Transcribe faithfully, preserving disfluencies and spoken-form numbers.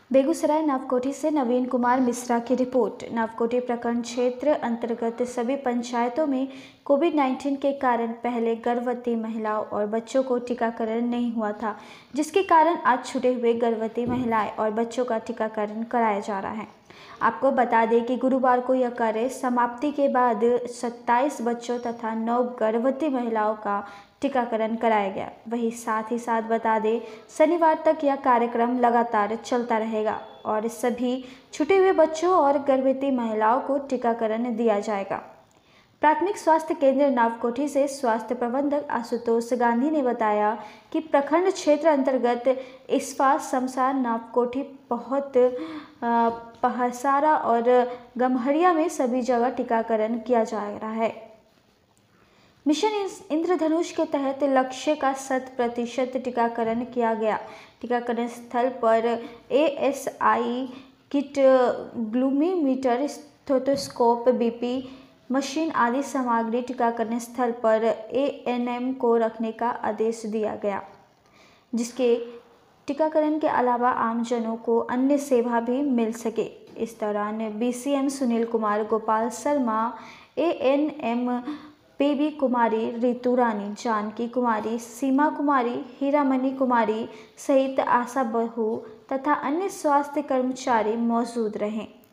बेगूसराय नावकोठी से नवीन कुमार मिश्रा की रिपोर्ट। नावकोठी प्रखंड क्षेत्र अंतर्गत सभी पंचायतों में कोविड नाइन्टीन के कारण पहले गर्भवती महिलाओं और बच्चों को टीकाकरण नहीं हुआ था, जिसके कारण आज छूटे हुए गर्भवती महिलाएं और बच्चों का टीकाकरण कराया जा रहा है। आपको बता दें कि गुरुवार को यह कार्य समाप्ति के बाद सत्ताईस बच्चों तथा नौ गर्भवती महिलाओं का टीकाकरण कराया गया। वहीं साथ ही साथ बता दें, शनिवार तक यह कार्यक्रम लगातार चलता रहेगा और सभी छूटे हुए बच्चों और गर्भवती महिलाओं को टीकाकरण दिया जाएगा। प्राथमिक स्वास्थ्य केंद्र नावकोठी से स्वास्थ्य प्रबंधक आशुतोष गांधी ने बताया कि प्रखंड क्षेत्र अंतर्गत इस्फा, शमशान, नावकोठी, बहुत पहसारा और गम्हरिया में सभी जगह टीकाकरण किया जा रहा है। मिशन इंद्रधनुष के तहत लक्ष्य का शत प्रतिशत टीकाकरण किया गया। टीकाकरण स्थल पर A S I kit, glucometer, stethoscope, BP machine आदि सामग्री टीकाकरण स्थल पर ए एन एम को रखने का आदेश दिया गया, जिसके टीकाकरण के अलावा आमजनों को अन्य सेवा भी मिल सके। इस दौरान B C M Sunil Kumar, Gopal Sharma, A N M Baby Kumari, Ritu Rani, Janaki Kumari, Seema Kumari, Hiramani Kumari सहित आशा बहू तथा अन्य स्वास्थ्य कर्मचारी मौजूद रहे।